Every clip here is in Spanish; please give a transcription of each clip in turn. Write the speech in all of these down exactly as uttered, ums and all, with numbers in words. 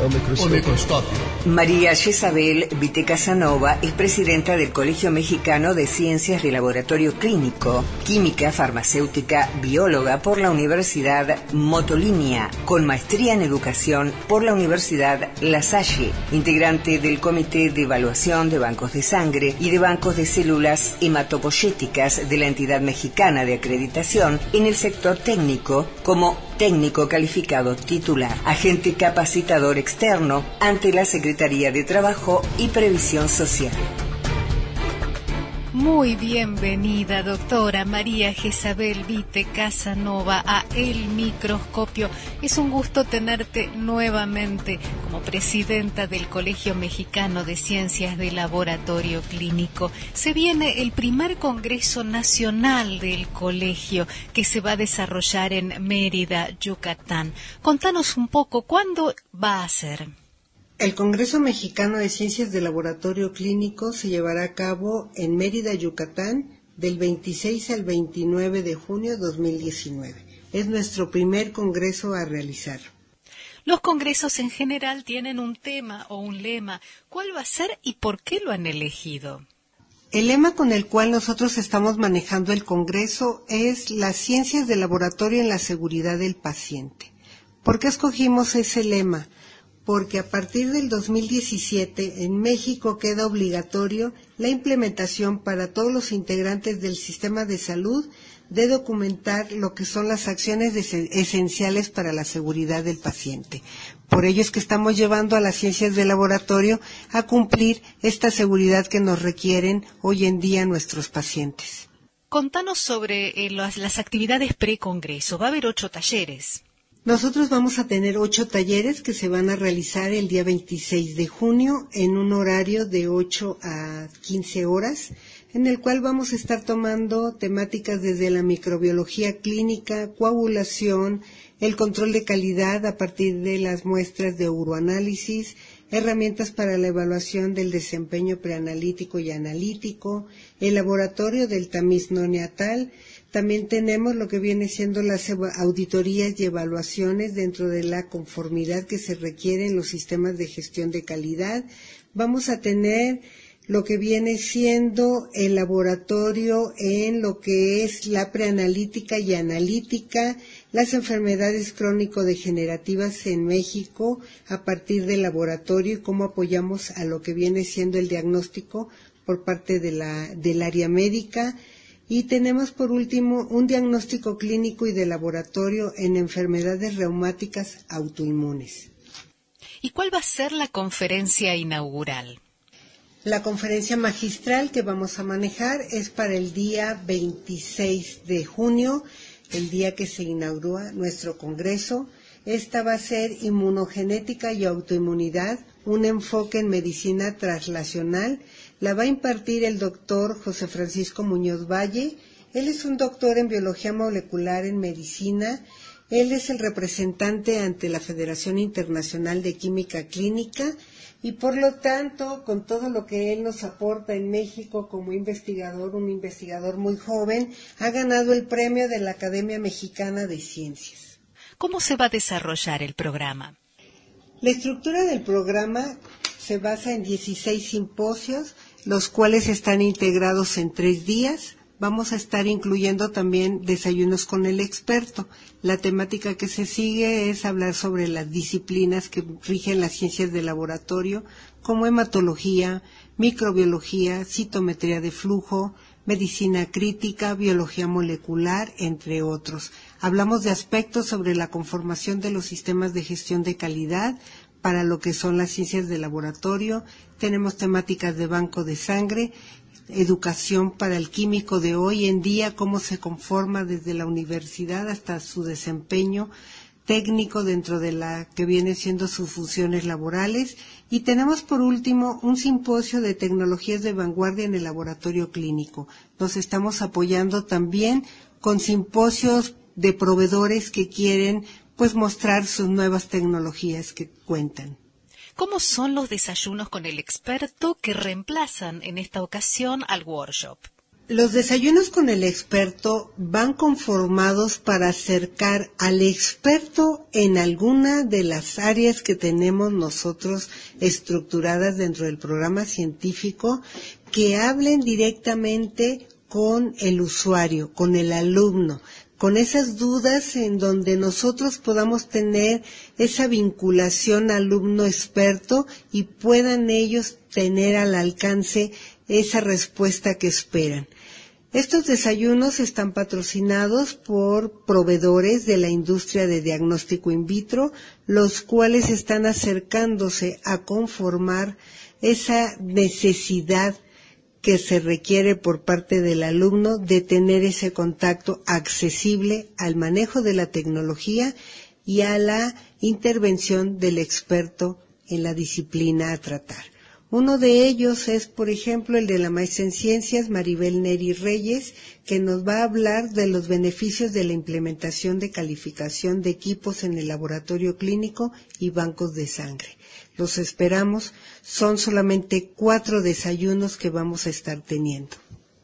O microscopio. O microscopio. María Jezabel Vite Casanova es presidenta del Colegio Mexicano de Ciencias de Laboratorio Clínico, química, farmacéutica, bióloga por la Universidad Motolinia, con maestría en educación por la Universidad La Salle, integrante del Comité de Evaluación de Bancos de Sangre y de Bancos de Células Hematopoyéticas de la Entidad Mexicana de Acreditación en el sector técnico como técnico calificado titular, agente capacitador externo ante la Secretaría de Trabajo y Previsión Social. Muy bienvenida, doctora María Jezabel Vite Casanova, a El Microscopio. Es un gusto tenerte nuevamente como presidenta del Colegio Mexicano de Ciencias de Laboratorio Clínico. Se viene el primer Congreso Nacional del Colegio que se va a desarrollar en Mérida, Yucatán. Contanos un poco, ¿cuándo va a ser? El Congreso Mexicano de Ciencias de Laboratorio Clínico se llevará a cabo en Mérida, Yucatán, del veintiséis al veintinueve de junio de dos mil diecinueve. Es nuestro primer congreso a realizar. Los congresos en general tienen un tema o un lema. ¿Cuál va a ser y por qué lo han elegido? El lema con el cual nosotros estamos manejando el congreso es las ciencias de laboratorio en la seguridad del paciente. ¿Por qué escogimos ese lema? Porque a partir del dos mil diecisiete en México queda obligatorio la implementación para todos los integrantes del sistema de salud de documentar lo que son las acciones esenciales para la seguridad del paciente. Por ello es que estamos llevando a las ciencias de laboratorio a cumplir esta seguridad que nos requieren hoy en día nuestros pacientes. Contanos sobre eh, las, las actividades pre-congreso. Va a haber ocho talleres. Nosotros vamos a tener ocho talleres que se van a realizar el día veintiséis de junio en un horario de ocho a quince horas, en el cual vamos a estar tomando temáticas desde la microbiología clínica, coagulación, el control de calidad a partir de las muestras de uroanálisis, herramientas para la evaluación del desempeño preanalítico y analítico, el laboratorio del tamiz no neonatal. También tenemos lo que viene siendo las auditorías y evaluaciones dentro de la conformidad que se requiere en los sistemas de gestión de calidad. Vamos a tener lo que viene siendo el laboratorio en lo que es la preanalítica y analítica, las enfermedades crónico-degenerativas en México a partir del laboratorio y cómo apoyamos a lo que viene siendo el diagnóstico por parte de la, del área médica. Y tenemos por último un diagnóstico clínico y de laboratorio en enfermedades reumáticas autoinmunes. ¿Y cuál va a ser la conferencia inaugural? La conferencia magistral que vamos a manejar es para el día veintiséis de junio, el día que se inaugura nuestro congreso. Esta va a ser inmunogenética y autoinmunidad, un enfoque en medicina translacional. La va a impartir el doctor José Francisco Muñoz Valle. Él es un doctor en biología molecular en medicina. Él es el representante ante la Federación Internacional de Química Clínica y por lo tanto, con todo lo que él nos aporta en México como investigador, un investigador muy joven, ha ganado el premio de la Academia Mexicana de Ciencias. ¿Cómo se va a desarrollar el programa? La estructura del programa se basa en dieciséis simposios, los cuales están integrados en tres días. Vamos a estar incluyendo también desayunos con el experto. La temática que se sigue es hablar sobre las disciplinas que rigen las ciencias de laboratorio, como hematología, microbiología, citometría de flujo, medicina crítica, biología molecular, entre otros. Hablamos de aspectos sobre la conformación de los sistemas de gestión de calidad para lo que son las ciencias de laboratorio. Tenemos temáticas de banco de sangre, educación para el químico de hoy en día, cómo se conforma desde la universidad hasta su desempeño técnico dentro de la que viene siendo sus funciones laborales. Y tenemos por último un simposio de tecnologías de vanguardia en el laboratorio clínico. Nos estamos apoyando también con simposios de proveedores que quieren pues mostrar sus nuevas tecnologías que cuentan. ¿Cómo son los desayunos con el experto que reemplazan en esta ocasión al workshop? Los desayunos con el experto van conformados para acercar al experto en alguna de las áreas que tenemos nosotros estructuradas dentro del programa científico, que hablen directamente con el usuario, con el alumno, con esas dudas en donde nosotros podamos tener esa vinculación alumno-experto y puedan ellos tener al alcance esa respuesta que esperan. Estos desayunos están patrocinados por proveedores de la industria de diagnóstico in vitro, los cuales están acercándose a conformar esa necesidad que se requiere por parte del alumno de tener ese contacto accesible al manejo de la tecnología y a la intervención del experto en la disciplina a tratar. Uno de ellos es, por ejemplo, el de la maestra en ciencias, Maribel Neri Reyes, que nos va a hablar de los beneficios de la implementación de calificación de equipos en el laboratorio clínico y bancos de sangre. Los esperamos, son solamente cuatro desayunos que vamos a estar teniendo.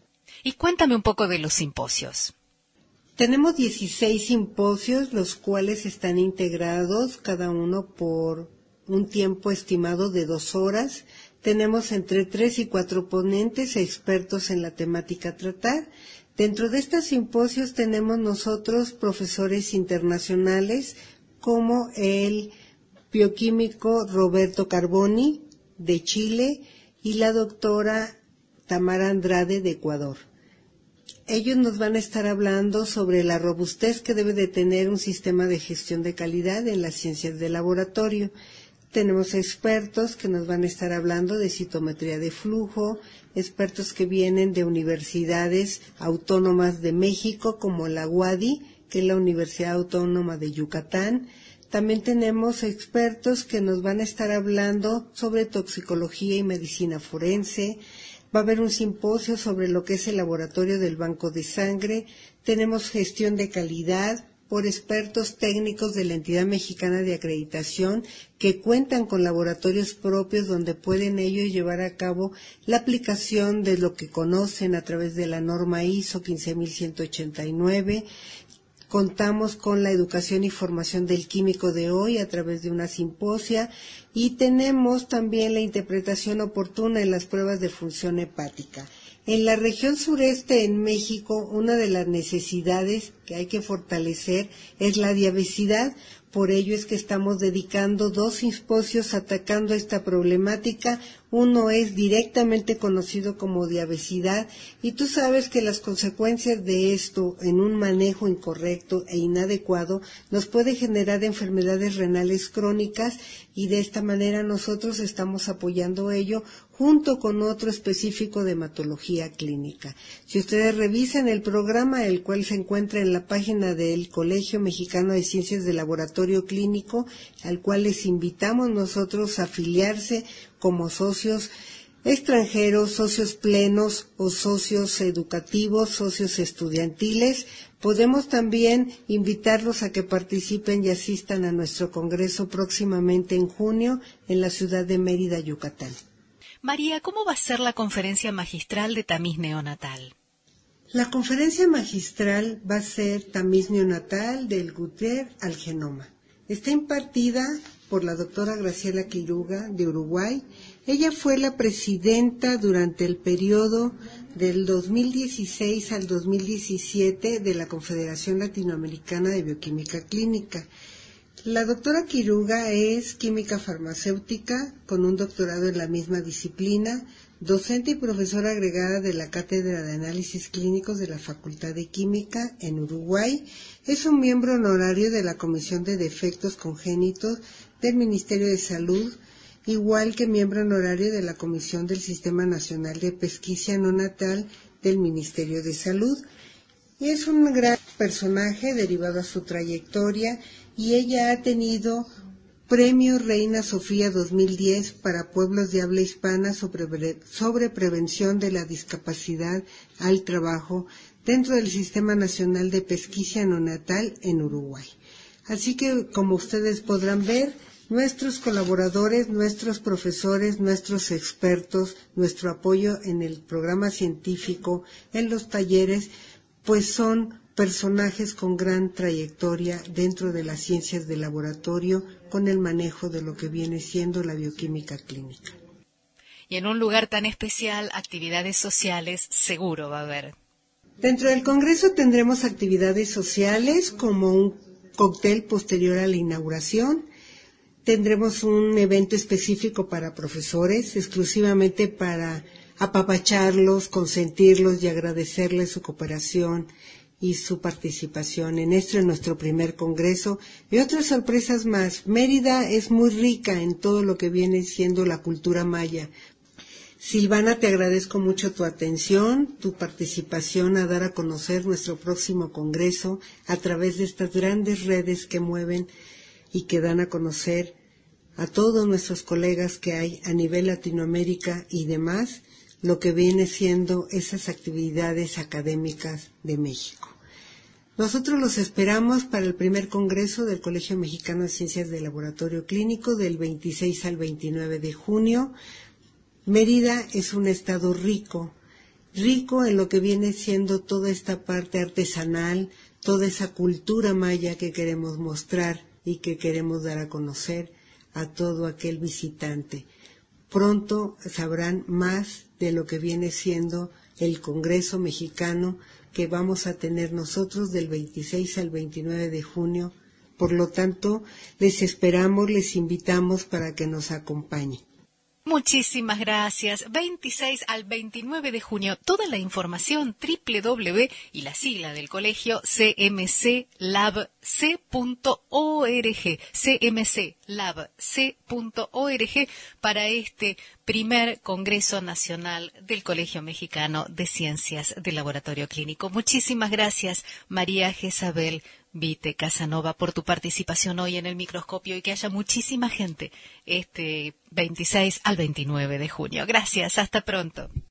Y cuéntame un poco de los simposios. Tenemos dieciséis simposios, los cuales están integrados cada uno por un tiempo estimado de dos horas. Tenemos entre tres y cuatro ponentes expertos en la temática a tratar. Dentro de estos simposios tenemos nosotros profesores internacionales como el bioquímico Roberto Carboni de Chile y la doctora Tamara Andrade de Ecuador. Ellos nos van a estar hablando sobre la robustez que debe de tener un sistema de gestión de calidad en las ciencias de laboratorio. Tenemos expertos que nos van a estar hablando de citometría de flujo, expertos que vienen de universidades autónomas de México como la U A D Y, que es la Universidad Autónoma de Yucatán. También tenemos expertos que nos van a estar hablando sobre toxicología y medicina forense. Va a haber un simposio sobre lo que es el laboratorio del banco de sangre. Tenemos gestión de calidad por expertos técnicos de la entidad mexicana de acreditación que cuentan con laboratorios propios donde pueden ellos llevar a cabo la aplicación de lo que conocen a través de la norma I S O quince mil ciento ochenta y nueve. Contamos con la educación y formación del químico de hoy a través de una simposia y tenemos también la interpretación oportuna en las pruebas de función hepática. En la región sureste en México, una de las necesidades que hay que fortalecer es la diabesidad. Por ello es que estamos dedicando dos simposios atacando esta problemática. Uno es directamente conocido como diabesidad y tú sabes que las consecuencias de esto en un manejo incorrecto e inadecuado nos puede generar enfermedades renales crónicas y de esta manera nosotros estamos apoyando ello junto con otro específico de hematología clínica. Si ustedes revisan el programa, el cual se encuentra en la página del Colegio Mexicano de Ciencias de Laboratorio Clínico, al cual les invitamos nosotros a afiliarse como socios extranjeros, socios plenos o socios educativos, socios estudiantiles. Podemos también invitarlos a que participen y asistan a nuestro congreso próximamente en junio en la ciudad de Mérida, Yucatán. María, ¿cómo va a ser la conferencia magistral de tamiz neonatal? La conferencia magistral va a ser tamiz neonatal del Gutter al genoma. Está impartida por la doctora Graciela Quiruga de Uruguay. Ella fue la presidenta durante el periodo del dos mil dieciséis al dos mil diecisiete de la Confederación Latinoamericana de Bioquímica Clínica. La doctora Quiruga es química farmacéutica con un doctorado en la misma disciplina, docente y profesora agregada de la Cátedra de Análisis Clínicos de la Facultad de Química en Uruguay. Es un miembro honorario de la Comisión de Defectos Congénitos del Ministerio de Salud, igual que miembro honorario de la Comisión del Sistema Nacional de Pesquisa Neonatal del Ministerio de Salud. Es un gran personaje derivado a su trayectoria y ella ha tenido Premio Reina Sofía dos mil diez para pueblos de habla hispana sobre, sobre prevención de la discapacidad al trabajo dentro del Sistema Nacional de Pesquisa Neonatal en Uruguay. Así que, como ustedes podrán ver, nuestros colaboradores, nuestros profesores, nuestros expertos, nuestro apoyo en el programa científico, en los talleres, pues son personajes con gran trayectoria dentro de las ciencias de laboratorio con el manejo de lo que viene siendo la bioquímica clínica. Y en un lugar tan especial, actividades sociales seguro va a haber. Dentro del Congreso tendremos actividades sociales como un cóctel posterior a la inauguración. Tendremos un evento específico para profesores, exclusivamente para apapacharlos, consentirlos y agradecerles su cooperación y su participación en esto, en nuestro primer congreso, y otras sorpresas más. Mérida es muy rica en todo lo que viene siendo la cultura maya. Silvana, te agradezco mucho tu atención, tu participación a dar a conocer nuestro próximo congreso a través de estas grandes redes que mueven y que dan a conocer a todos nuestros colegas que hay a nivel Latinoamérica y demás, lo que viene siendo esas actividades académicas de México. Nosotros los esperamos para el primer congreso del Colegio Mexicano de Ciencias de Laboratorio Clínico del veintiséis al veintinueve de junio. Mérida es un estado rico, rico en lo que viene siendo toda esta parte artesanal, toda esa cultura maya que queremos mostrar y que queremos dar a conocer a todo aquel visitante. Pronto sabrán más de lo que viene siendo el Congreso Mexicano que vamos a tener nosotros del veintiséis al veintinueve de junio. Por lo tanto, les esperamos, les invitamos para que nos acompañen. Muchísimas gracias. veintiséis al veintinueve de junio, toda la información doble u doble u doble u y la sigla del colegio c m c lab c punto org, c m c lab c punto org para este primer Congreso Nacional del Colegio Mexicano de Ciencias de Laboratorio Clínico. Muchísimas gracias, María Jezabel Vite Casanova, por tu participación hoy en el microscopio y que haya muchísima gente este veintiséis al veintinueve de junio. Gracias, hasta pronto.